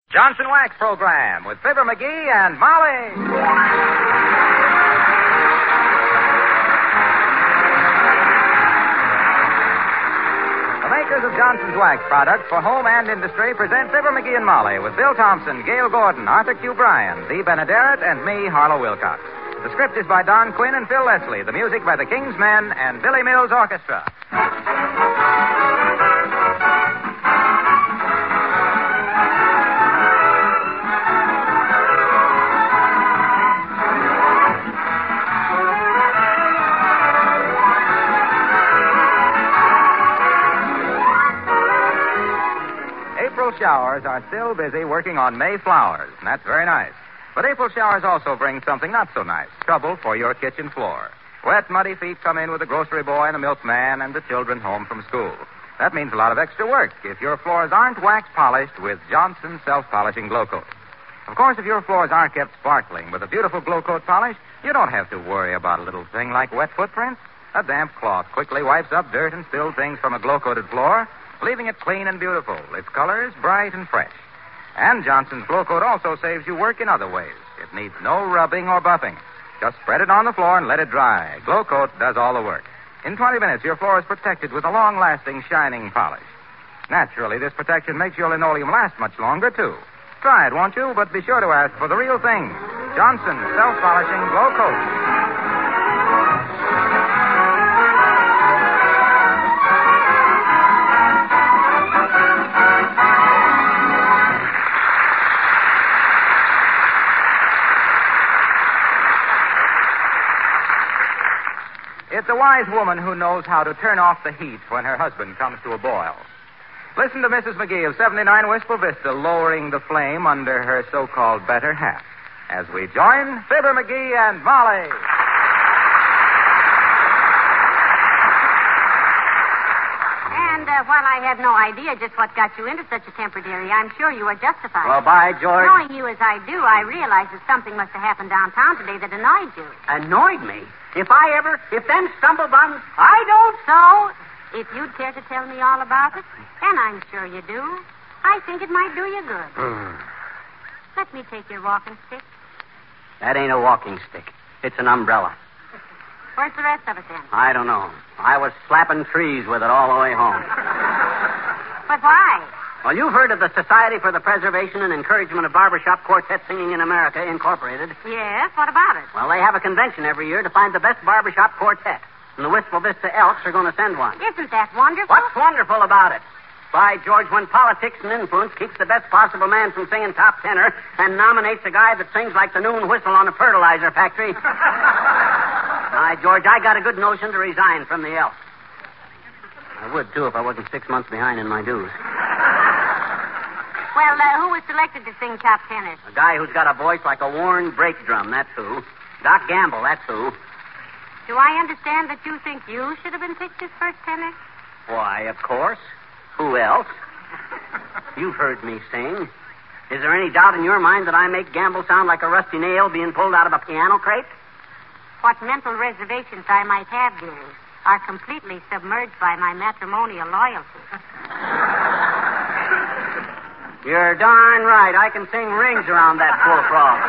Johnson Wax Program with Fibber McGee and Molly. The makers of Johnson's Wax products for home and industry present Fibber McGee and Molly with Bill Thompson, Gail Gordon, Arthur Q. Bryan, Dee Benaderet, and me, Harlow Wilcox. The script is by Don Quinn and Phil Leslie. The music by the King's Men and Billy Mills Orchestra. April showers are still busy working on May flowers, and that's very nice. But April showers also bring something not so nice, trouble for your kitchen floor. Wet, muddy feet come in with the grocery boy and the milkman and the children home from school. That means a lot of extra work if your floors aren't wax polished with Johnson Self-Polishing Glow Coat. Of course, if your floors are kept sparkling with a beautiful Glow Coat polish, you don't have to worry about a little thing like wet footprints. A damp cloth quickly wipes up dirt and spilled things from a glow-coated floor, leaving it clean and beautiful, its colors bright and fresh. And Johnson's Glow Coat also saves you work in other ways. It needs no rubbing or buffing. Just spread it on the floor and let it dry. Glow Coat does all the work. In 20 minutes, your floor is protected with a long-lasting, shining polish. Naturally, this protection makes your linoleum last much longer, too. Try it, won't you? But be sure to ask for the real thing. Johnson Self-Polishing Glow Coat. It's a wise woman who knows how to turn off the heat when her husband comes to a boil. Listen to Mrs. McGee of 79 Wistful Vista lowering the flame under her so-called better half as we join Fibber McGee and Molly. And while I had no idea just what got you into such a temper, dearie, I'm sure you are justified. Well, by George. Knowing you as I do, I realize that something must have happened downtown today that annoyed you. Annoyed me? If them stumblebums, I don't. So, if you'd care to tell me all about it, and I'm sure you do, I think it might do you good. Let me take your walking stick. That ain't a walking stick. It's an umbrella. Where's the rest of it, then? I don't know. I was slapping trees with it all the way home. But why? Well, you've heard of the Society for the Preservation and Encouragement of Barbershop Quartet Singing in America, Incorporated. Yes, what about it? Well, they have a convention every year to find the best barbershop quartet. And the Wistful Vista Elks are going to send one. Isn't that wonderful? What's wonderful about it? By George, when politics and influence keeps the best possible man from singing top tenor and nominates a guy that sings like the noon whistle on a fertilizer factory. By George, I got a good notion to resign from the Elks. I would, too, if I wasn't 6 months behind in my dues. Well, who was selected to sing top tenor? A guy who's got a voice like a worn brake drum, that's who. Doc Gamble, that's who. Do I understand that you think you should have been picked as first tenor? Why, of course. Who else? You've heard me sing. Is there any doubt in your mind that I make Gamble sound like a rusty nail being pulled out of a piano crate? What mental reservations I might have, dearie, are completely submerged by my matrimonial loyalty. You're darn right. I can sing rings around that full frog.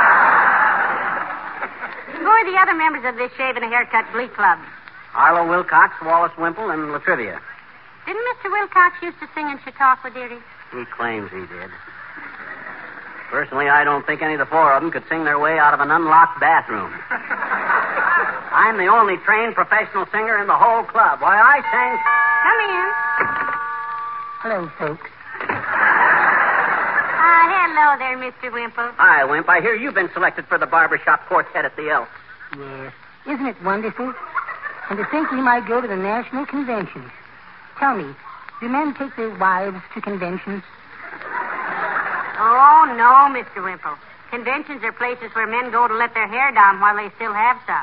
Who are the other members of this shave and a haircut glee club? Harlow Wilcox, Wallace Wimple, and Latrivia. Didn't Mr. Wilcox used to sing in Chautauqua, dearie? He claims he did. Personally, I don't think any of the four of them could sing their way out of an unlocked bathroom. I'm the only trained professional singer in the whole club. Why, I sang... Come in. Hello, folks. Hello there, Mr. Wimple. Hi, Wimp. I hear you've been selected for the barbershop quartet at the Elks. Yes. Isn't it wonderful? And to think we might go to the national convention. Tell me, do men take their wives to conventions? Oh, no, Mr. Wimple. Conventions are places where men go to let their hair down while they still have some.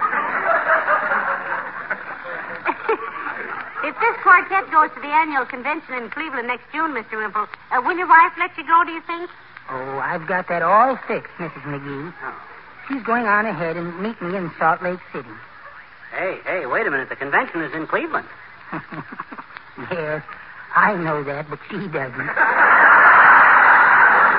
If this quartet goes to the annual convention in Cleveland next June, Mr. Wimple, will your wife let you go, do you think? Oh, I've got that all fixed, Mrs. McGee. She's going on ahead and meet me in Salt Lake City. Hey, wait a minute. The convention is in Cleveland. Yes, I know that, but she doesn't.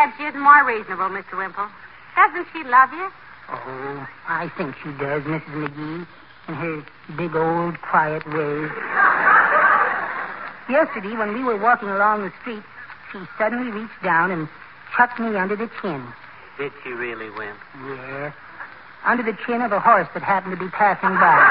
glad she isn't more reasonable, Mr. Wimple. Doesn't she love you? Oh, I think she does, Mrs. McGee, in her big old quiet ways. Yesterday, when we were walking along the street, she suddenly reached down and chucked me under the chin. Did she really, Wimp? Yeah, under the chin of a horse that happened to be passing by.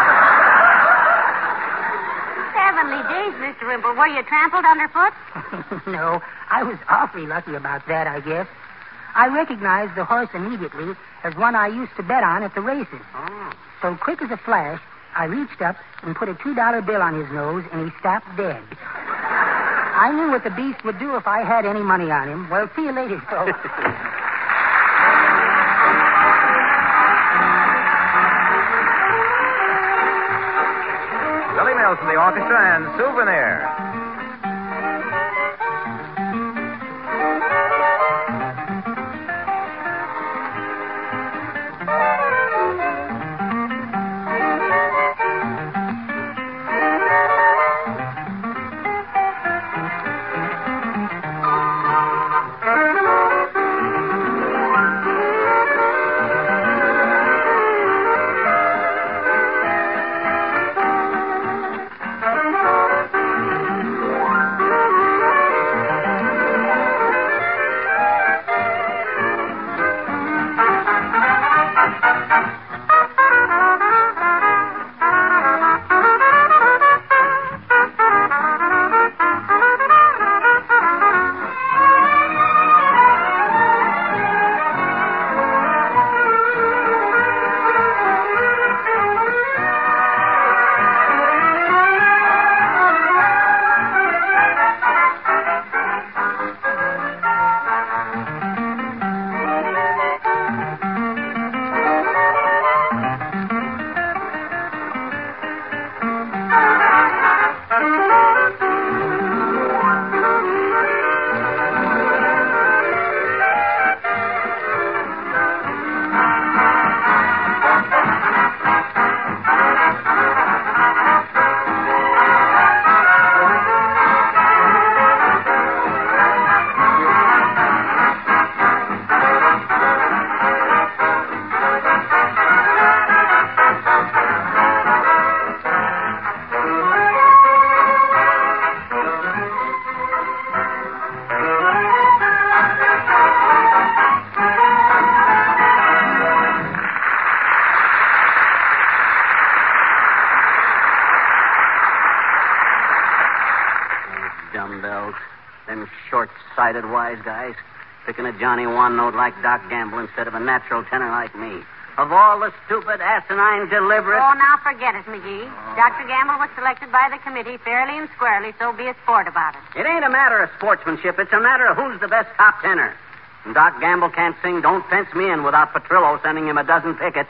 Heavenly days, Mr. Wimple. Were you trampled underfoot? No, I was awfully lucky about that, I guess. I recognized the horse immediately as one I used to bet on at the races. Oh. So quick as a flash, I reached up and put a $2 bill on his nose, and he stopped dead. I knew what the beast would do if I had any money on him. Well, see you later, folks. Billy Mills from the orchestra and Souvenir. Dumbbells. Them short-sighted wise guys. Picking a Johnny One note like Doc Gamble instead of a natural tenor like me. Of all the stupid, asinine, deliberate... Oh, now forget it, McGee. Dr. Gamble was selected by the committee fairly and squarely, so be a sport about it. It ain't a matter of sportsmanship. It's a matter of who's the best top tenor. And Doc Gamble can't sing Don't Fence Me In without Petrillo sending him a dozen tickets.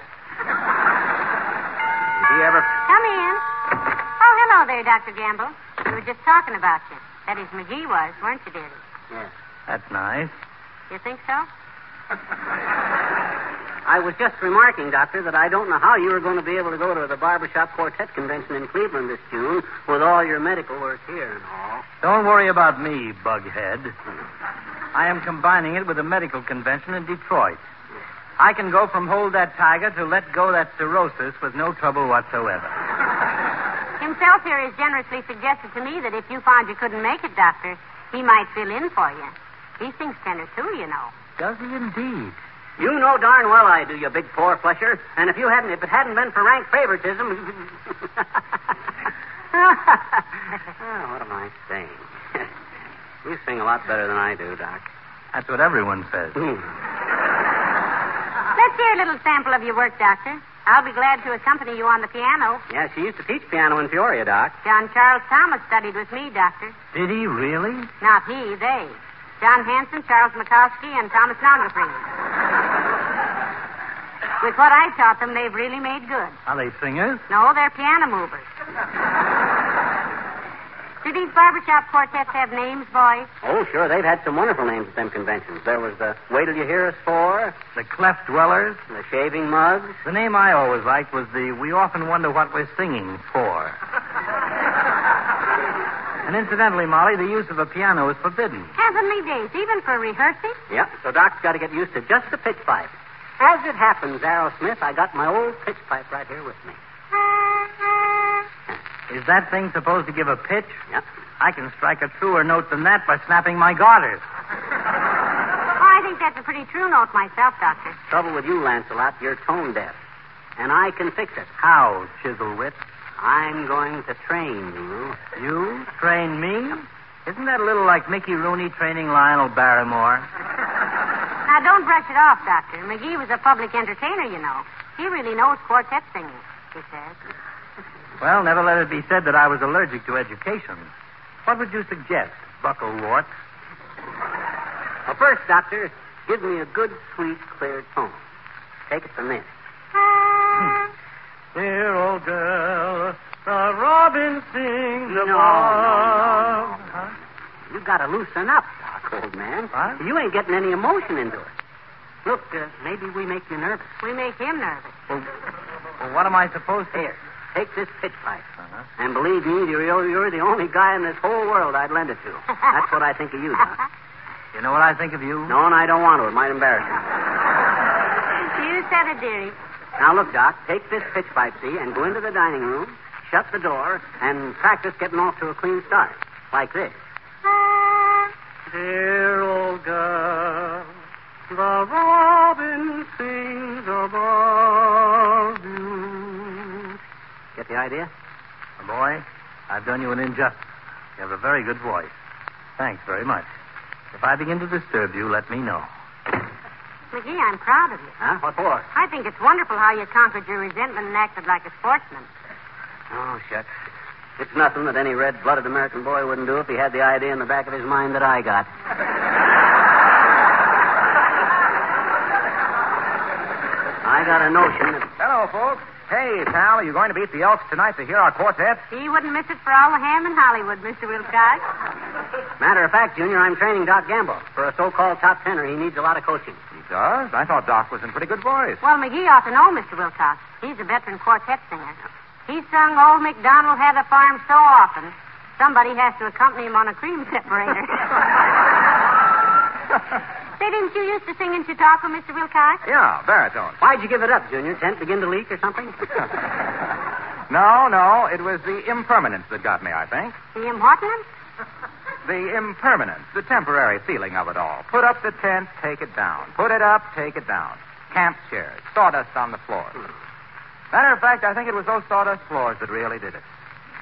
Did he ever... Come in. Oh, hello there, Dr. Gamble. We were just talking about you. That is, McGee was, weren't you, dearie? Yes. That's nice. You think so? I was just remarking, Doctor, that I don't know how you were going to be able to go to the Barbershop Quartet Convention in Cleveland this June with all your medical work here and all. Don't worry about me, Bughead. I am combining it with a medical convention in Detroit. I can go from hold that tiger to let go that cirrhosis with no trouble whatsoever. Himself here has generously suggested to me that if you found you couldn't make it, Doctor, he might fill in for you. He sings tenor, too, you know. Does he indeed? You know darn well I do, you big four-flusher. And if it hadn't been for rank favoritism... Oh, what am I saying? You sing a lot better than I do, Doc. That's what everyone says. Let's hear a little sample of your work, Doctor. I'll be glad to accompany you on the piano. Yeah, she used to teach piano in Peoria, Doc. John Charles Thomas studied with me, Doctor. Did he really? Not he, they. John Hanson, Charles Mikowski, and Thomas Nongrafring. With what I taught them, they've really made good. Are they singers? No, they're piano movers. Do these barbershop quartets have names, boys? Oh, sure. They've had some wonderful names at them conventions. There was the Wait Till You Hear Us For, The Cleft Dwellers. the Shaving Mugs. The name I always liked was the We Often Wonder What We're Singing For. And incidentally, Molly, the use of a piano is forbidden. Heavenly days, even for rehearsing? Yep, so Doc's got to get used to just the pitch pipe. As it happens, Aerosmith, I got my old pitch pipe right here with me. Is that thing supposed to give a pitch? Yep. I can strike a truer note than that by snapping my garters. Oh, I think that's a pretty true note myself, Doctor. Trouble with you, Lancelot, you're tone deaf. And I can fix it. How, Chiselwit? I'm going to train you. You train me? Isn't that a little like Mickey Rooney training Lionel Barrymore? Now, don't brush it off, Doctor. McGee was a public entertainer, you know. He really knows quartet singing, he says. Well, never let it be said that I was allergic to education. What would you suggest, Bucklewart? Well, first, Doctor, give me a good, sweet, clear tone. Take it from this. Dear old girl, the robin sings above. No. Huh? You got to loosen up, Doc, old man. What? You ain't getting any emotion into it. Look, maybe we make you nervous. We make him nervous. Well, what am I supposed to... Here, take this pitch pipe. Uh-huh. And believe me, you're the only guy in this whole world I'd lend it to. That's what I think of you, Doc. You know what I think of you? No, and I don't want to. It might embarrass you. You said it, dearie. Now, look, Doc, take this pitch pipe, see, and go into the dining room, shut the door, and practice getting off to a clean start. Like this. Dear old girl, the robin sings above you. Get the idea? My boy, I've done you an injustice. You have a very good voice. Thanks very much. If I begin to disturb you, let me know. McGee, I'm proud of you. Huh? What for? I think it's wonderful how you conquered your resentment and acted like a sportsman. Oh, shucks. It's nothing that any red-blooded American boy wouldn't do if he had the idea in the back of his mind that I got. I got a notion that... Hello, folks. Hey, pal, are you going to beat the Elks tonight to hear our quartet? He wouldn't miss it for all the ham in Hollywood, Mr. Wilcox. Matter of fact, Junior, I'm training Doc Gamble. For a so-called top tenor, he needs a lot of coaching. He does? I thought Doc was in pretty good voice. Well, McGee ought to know Mr. Wilcox. He's a veteran quartet singer. He's sung Old MacDonald Had a Farm so often, somebody has to accompany him on a cream separator. Say, didn't you used to sing in Chautauqua, Mr. Wilcox? Yeah, baritone. Why'd you give it up, Junior? Tent begin to leak or something? No, it was the impermanence that got me, I think. The impertinence? The impermanence, the temporary feeling of it all. Put up the tent, take it down. Put it up, take it down. Camp chairs, sawdust on the floor. Matter of fact, I think it was those sawdust floors that really did it.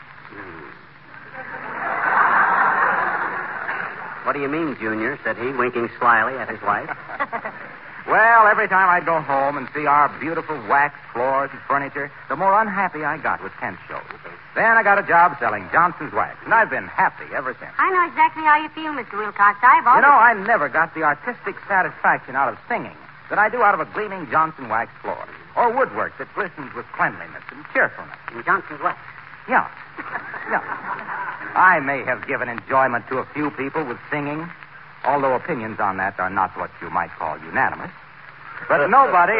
What do you mean, Junior? Said he, winking slyly at his wife. Well, every time I'd go home and see our beautiful waxed floors and furniture, the more unhappy I got with tent shows. Then I got a job selling Johnson's Wax, and I've been happy ever since. I know exactly how you feel, Mr. Wilcox. I've always... You know, I never got the artistic satisfaction out of singing that I do out of a gleaming Johnson wax floor, or woodwork that glistens with cleanliness and cheerfulness. In Johnson's Wax. Yeah. I may have given enjoyment to a few people with singing, although opinions on that are not what you might call unanimous. But nobody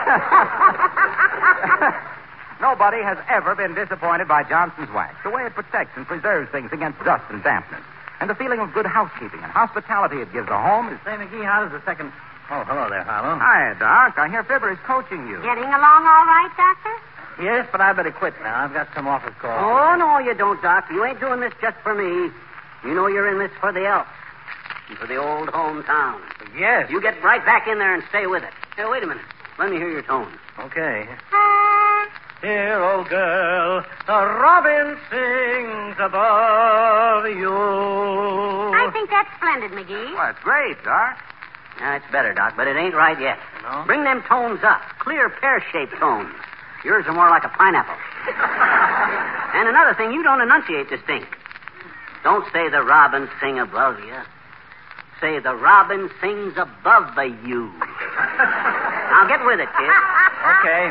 has ever been disappointed by Johnson's Wax, the way it protects and preserves things against dust and dampness, and the feeling of good housekeeping and hospitality it gives a home is... Say, McGee, how does the second... Oh, hello there, Harlow. Hi, Doc. I hear Fibber is coaching you. Getting along all right, Doctor? Yes, but I better quit now. I've got some office calls. Oh, no, you don't, Doc. You ain't doing this just for me. You know you're in this for the Elks and for the old hometown. Yes. You get right back in there and stay with it. Hey, wait a minute. Let me hear your tone. Okay. Dear old girl, the robin sings above you. I think that's splendid, McGee. Well, that's great, Doc. That's better, Doc, but it ain't right yet. No? Bring them tones up. Clear pear-shaped tones. Yours are more like a pineapple. And another thing, you don't enunciate distinct. Don't say the robin sing above you. Say the robin sings above you. Now get with it, kid. Okay.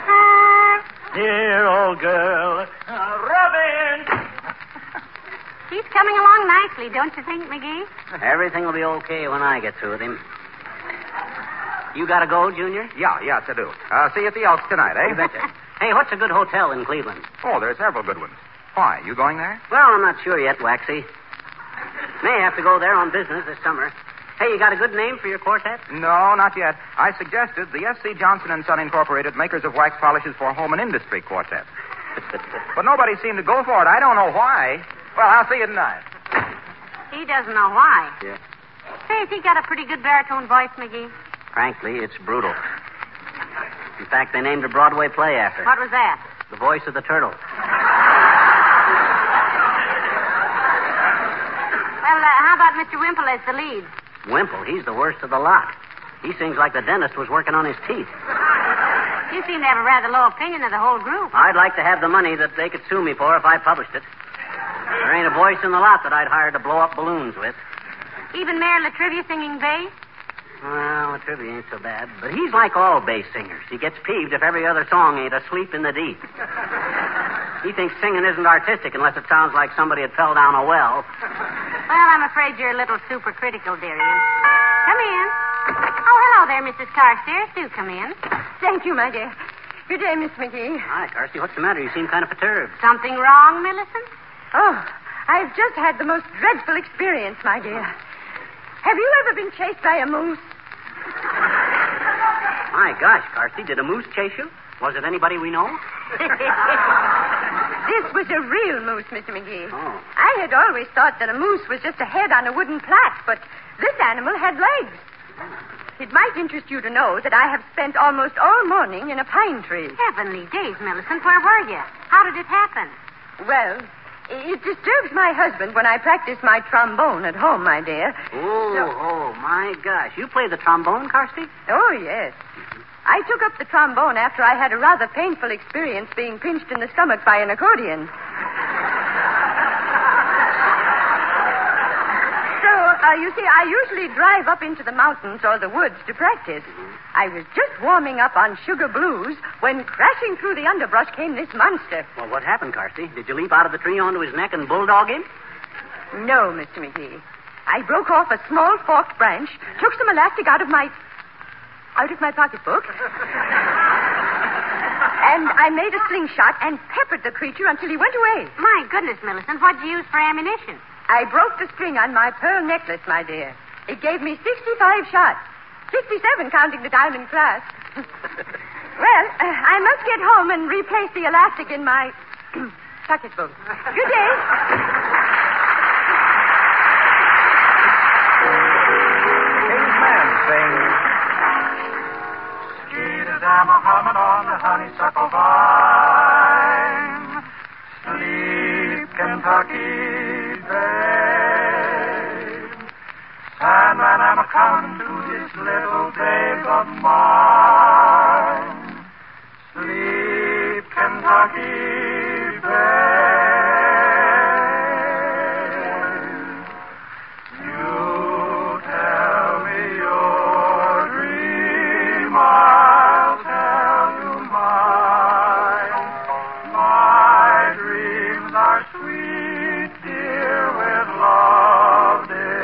Dear old girl, robin. He's coming along nicely, don't you think, McGee? Everything will be okay when I get through with him. You gotta go, Junior? Yes, I do. See you at the Elks tonight, eh? You betcha. Hey, what's a good hotel in Cleveland? Oh, there are several good ones. Why? You going there? Well, I'm not sure yet, Waxy. May have to go there on business this summer. Hey, you got a good name for your quartet? No, not yet. I suggested the S.C. Johnson & Son Incorporated, makers of wax polishes for home and industry quartet. But nobody seemed to go for it. I don't know why. Well, I'll see you tonight. He doesn't know why. Yeah. Say, has he got a pretty good baritone voice, McGee? Frankly, it's brutal. In fact, they named a Broadway play after it. What was that? The Voice of the Turtle. Well, how about Mr. Wimple as the lead? Wimple, he's the worst of the lot. He sings like the dentist was working on his teeth. You seem to have a rather low opinion of the whole group. I'd like to have the money that they could sue me for if I published it. There ain't a voice in the lot that I'd hire to blow up balloons with. Even Mayor Latrivia singing bass? Well, Latrivia ain't so bad, but he's like all bass singers. He gets peeved if every other song ain't Asleep in the Deep. He thinks singing isn't artistic unless it sounds like somebody had fell down a well. Well, I'm afraid you're a little supercritical, dearie. Come in. Oh, hello there, Mrs. Carstairs. Do come in. Thank you, my dear. Good day, Miss McGee. Hi, Carsey. What's the matter? You seem kind of perturbed. Something wrong, Millicent? Oh, I've just had the most dreadful experience, my dear. Have you ever been chased by a moose? My gosh, Carsey, did a moose chase you? Was it anybody we know? This was a real moose, Mr. McGee. Oh. I had always thought that a moose was just a head on a wooden plat, but this animal had legs. It might interest you to know that I have spent almost all morning in a pine tree. Heavenly days, Millicent. Where were you? How did it happen? Well, it disturbs my husband when I practice my trombone at home, my dear. Oh, my gosh. You play the trombone, Carsey? Oh, yes. I took up the trombone after I had a rather painful experience being pinched in the stomach by an accordion. You see, I usually drive up into the mountains or the woods to practice. I was just warming up on Sugar Blues when crashing through the underbrush came this monster. Well, what happened, Carsey? Did you leap out of the tree onto his neck and bulldog him? No, Mr. McGee. I broke off a small forked branch, took some elastic out of my pocketbook, and I made a slingshot and peppered the creature until he went away. My goodness, Millicent, what'd you use for ammunition? I broke the string on my pearl necklace, my dear. It gave me 65 shots. 67 counting the diamond clasp. Well, I must get home and replace the elastic in my pocketbook. Good day. King's Men sings Skeet as I'm a humming on the honeysuckle vine. Sleep, Kentucky. Sandman, I'm a coming to this little babe of mine. Sleep, Kentucky, babe. You tell me your dream, I'll tell you mine. My dreams are sweet, dear, with love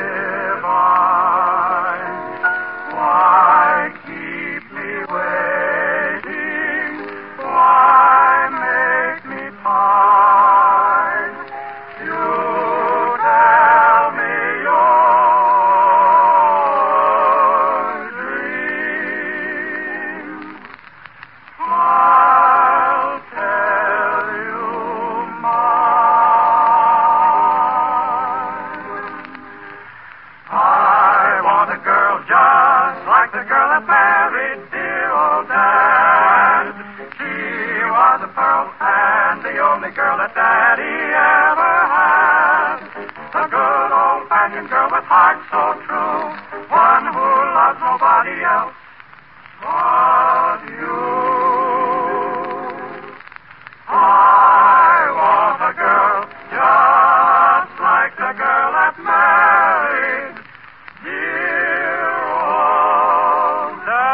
divine. Why keep me waiting? Why make me pine? You tell me your dream. I'll tell you mine. I want a girl just like the girl that married dear old Dad. She was a pearl and the only girl that Daddy ever had. A good old-fashioned girl with heart so true, one who loves nobody else but you. I want a girl just like the girl that married dear old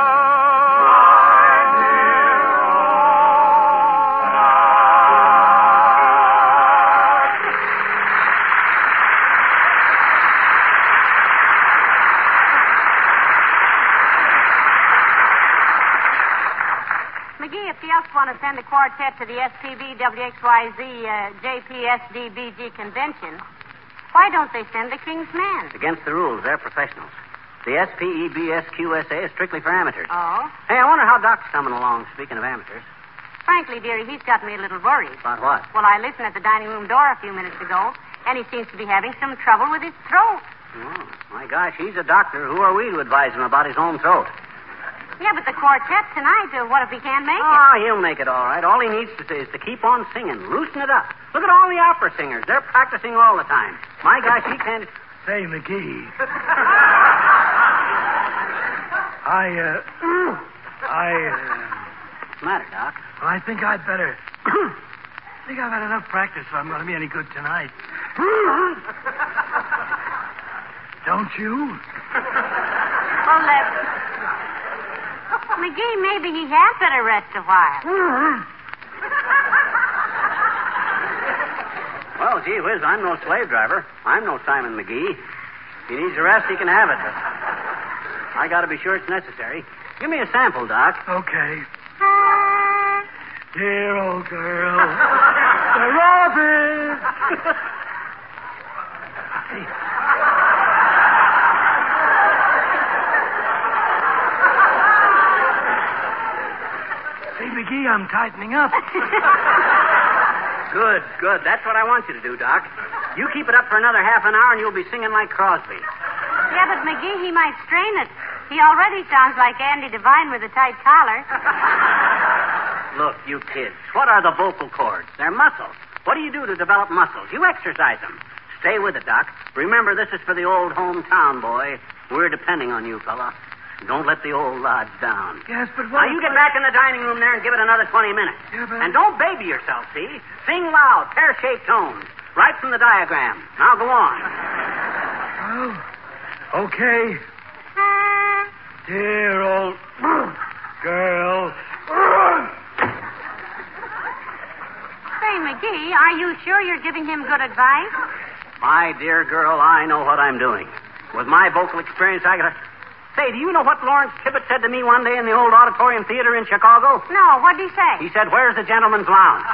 Dad. Dear old Dad. McGee, if the Elks want to send a quartet to the SPB WXYZ JPSDBG convention, why don't they send the King's Men? It's against the rules. They're professionals. The SPEBSQSA is strictly for amateurs. Oh? Hey, I wonder how Doc's coming along, speaking of amateurs. Frankly, dearie, he's got me a little worried. About what? Well, I listened at the dining room door a few minutes ago, and he seems to be having some trouble with his throat. Oh, my gosh, he's a doctor. Who are we to advise him about his own throat? Yeah, but the quartet tonight, what if he can't make it? Oh, he'll make it all right. All he needs to say is to keep on singing. Loosen it up. Look at all the opera singers. They're practicing all the time. My gosh, he can't... Say, McGee. What's the matter, Doc? Well, I think I'd better... I think I've had enough practice if I'm going to be any good tonight. Don't you? Well, McGee, maybe he had better rest a while. Well, gee whiz, I'm no slave driver. I'm no Simon McGee. If he needs a rest, he can have it. But I got to be sure it's necessary. Give me a sample, Doc. Okay. Dear old girl. The robin. Say, McGee, I'm tightening up. Good, good. That's what I want you to do, Doc. You keep it up for another half an hour, and you'll be singing like Crosby. Yeah, but McGee, he might strain it. He already sounds like Andy Devine with a tight collar. Look, you kids, what are the vocal cords? They're muscles. What do you do to develop muscles? You exercise them. Stay with it, Doc. Remember, this is for the old hometown boy. We're depending on you, fella. Don't let the old lodge down. Yes, but what... Now, you get back in the dining room there and give it another 20 minutes. Yeah, but... And don't baby yourself, see? Sing loud, pear-shaped tones. Right from the diagram. Now, go on. Oh, okay. Dear old girl. Say, McGee, are you sure you're giving him good advice? My dear girl, I know what I'm doing. With my vocal experience, I gotta... Say, do you know what Lawrence Tibbett said to me one day in the old Auditorium Theater in Chicago? No, what'd he say? He said, "Where's the gentleman's lounge?"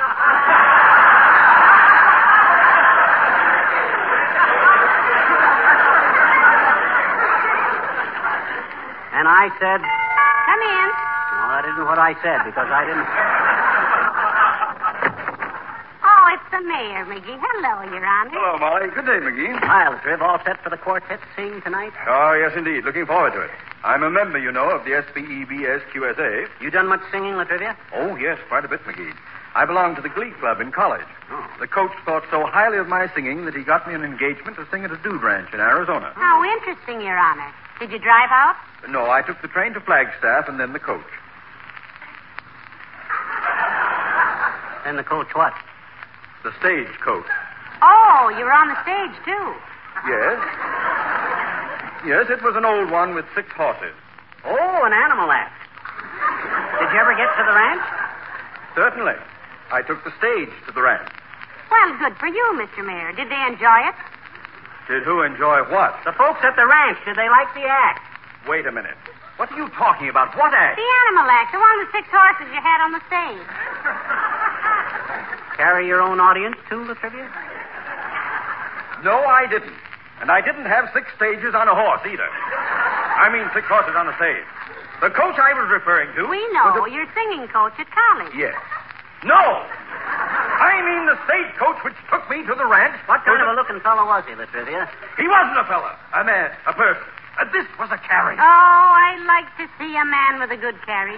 And I said... Come in. No, that isn't what I said, because I didn't... Oh, it's the mayor, McGee. Hello, Your Honor. Hello, Molly. Good day, McGee. Hi, Latriv. All set for the quartet to sing tonight? Oh, yes, indeed. Looking forward to it. I'm a member, you know, of the SPEBSQSA. You done much singing, Latrivia? Oh, yes, quite a bit, McGee. I belong to the Glee Club in college. Oh. The coach thought so highly of my singing that he got me an engagement to sing at a dude ranch in Arizona. How interesting, Your Honor. Did you drive out? No, I took the train to Flagstaff and then the coach. Then the coach what? The stage coach. Oh, you were on the stage, too. Yes. Yes, it was an old one with 6 horses. Oh, an animal act. Did you ever get to the ranch? Certainly. I took the stage to the ranch. Well, good for you, Mr. Mayor. Did they enjoy it? Did who enjoy what? The folks at the ranch, did they like the act? Wait a minute. What are you talking about? What act? The animal act, the one with 6 horses you had on the stage. Carry your own audience, too, Latrivia? No, I didn't. And I didn't have 6 stages on a horse, either. I mean 6 horses on a stage. The coach I was referring to... We know. You're singing coach at college. Yes. No! I mean the stagecoach which took me to the ranch. What kind of a looking fellow was he, Latrivia? He wasn't a fella. A man. A person. This was a carriage. Oh, I like to see a man with a good carriage.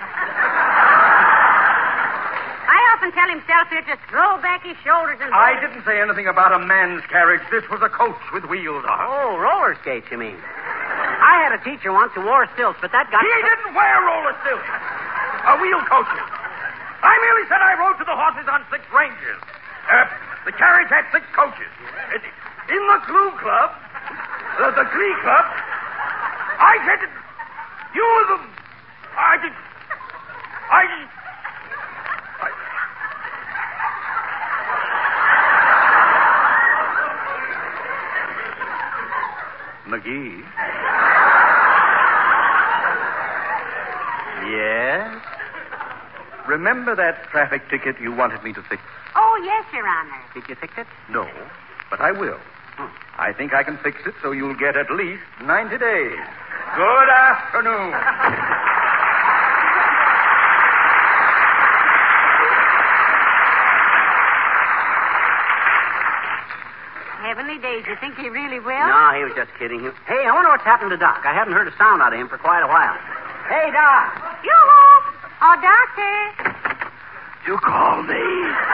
I often tell himself here to throw back his shoulders and... I didn't say anything about a man's carriage. This was a coach with wheels on. Oh, roller skates, you mean? I had a teacher once who wore stilts, but that guy... He didn't wear roller stilts. A wheel coaches. I merely said I rode to the horses on 6 ranges. The carriage had 6 coaches. In the Glee Club, the Glee Club, I said, you were the... McGee? Yes? remember that traffic ticket you wanted me to fix? Oh, yes, Your Honor. Did you fix it? No, but I will. I think I can fix it so you'll get at least 90 days. Good afternoon. Heavenly days, you think he really will? No, he was just kidding. Hey, I wonder what's happened to Doc. I haven't heard a sound out of him for quite a while. Hey, Doc. Yoo-hoo! Oh, Doctor. You call me?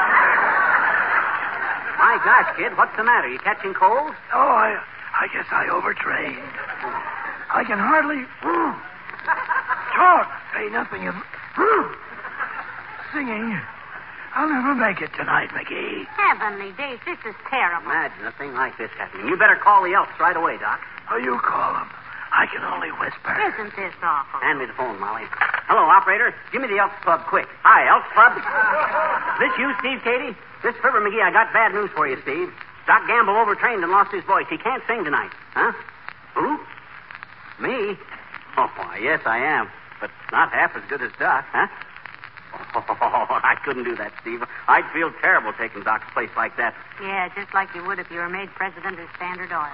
My gosh, kid, what's the matter? You catching cold? Oh, I guess I overtrained. I can hardly talk. Say nothing of singing. I'll never make it tonight, McGee. Heavenly days, this is terrible. Imagine a thing like this happening. You better call the Elks right away, Doc. Oh, you call them. I can only whisper. Isn't this awful? Hand me the phone, Molly. Hello, operator. Give me the Elks Club, quick. Hi, Elks Club. This you, Steve Cady? This is Fibber McGee. I got bad news for you, Steve. Doc Gamble overtrained and lost his voice. He can't sing tonight. Huh? Who? Me? Oh, why, yes, I am. But not half as good as Doc, huh? Oh, I couldn't do that, Steve. I'd feel terrible taking Doc's place like that. Yeah, just like you would if you were made president of Standard Oil.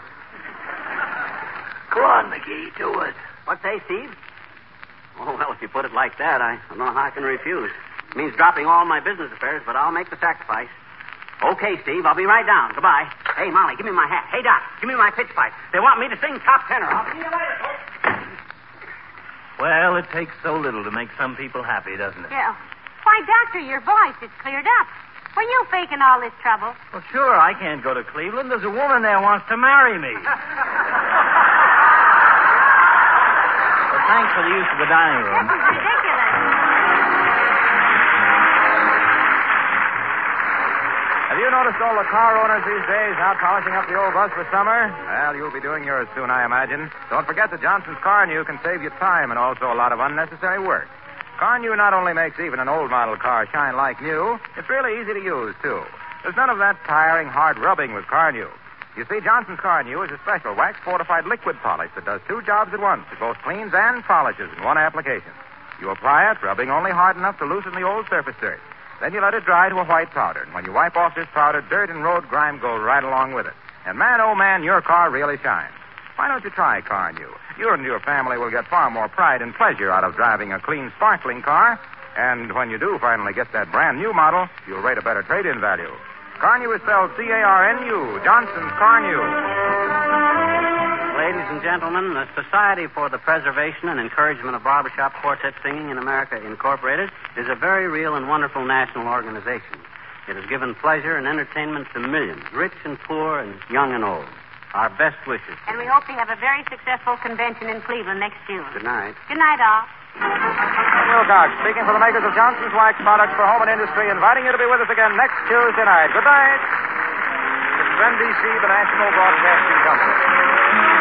Go on, McGee. Do it. What say, Steve? Oh, well, if you put it like that, I don't know how I can refuse. It means dropping all my business affairs, but I'll make the sacrifice. Okay, Steve, I'll be right down. Goodbye. Hey, Molly, give me my hat. Hey, Doc, give me my pitch pipe. They want me to sing top tenor. I'll see you later, folks. Well, it takes so little to make some people happy, doesn't it? Yeah. Why, Doctor, your voice is cleared up. Were you faking all this trouble? Well, sure, I can't go to Cleveland. There's a woman there who wants to marry me. Well, thanks for the use of the dining room. This is ridiculous. Have you noticed all the car owners these days out polishing up the old bus for summer? Well, you'll be doing yours soon, I imagine. Don't forget that Johnson's Car New can save you time and also a lot of unnecessary work. Car New not only makes even an old model car shine like new, it's really easy to use, too. There's none of that tiring, hard rubbing with Car New. You see, Johnson's Car New is a special wax-fortified liquid polish that does two jobs at once. It both cleans and polishes in one application. You apply it, rubbing only hard enough to loosen the old surface dirt. Then you let it dry to a white powder. And when you wipe off this powder, dirt and road grime go right along with it. And man, oh man, your car really shines. Why don't you try Car New? You and your family will get far more pride and pleasure out of driving a clean, sparkling car. And when you do finally get that brand new model, you'll rate a better trade-in value. Car New is spelled C-A-R-N-U, Johnson's Car New. Ladies and gentlemen, the Society for the Preservation and Encouragement of Barbershop Quartet Singing in America, Incorporated, is a very real and wonderful national organization. It has given pleasure and entertainment to millions, rich and poor and young and old. Our best wishes. And we hope to have a very successful convention in Cleveland next June. Good night. Good night, all. Wilcox, speaking for the makers of Johnson's Wax Products for Home and Industry, inviting you to be with us again next Tuesday night. Good night. This is NBC, the National Broadcasting Company.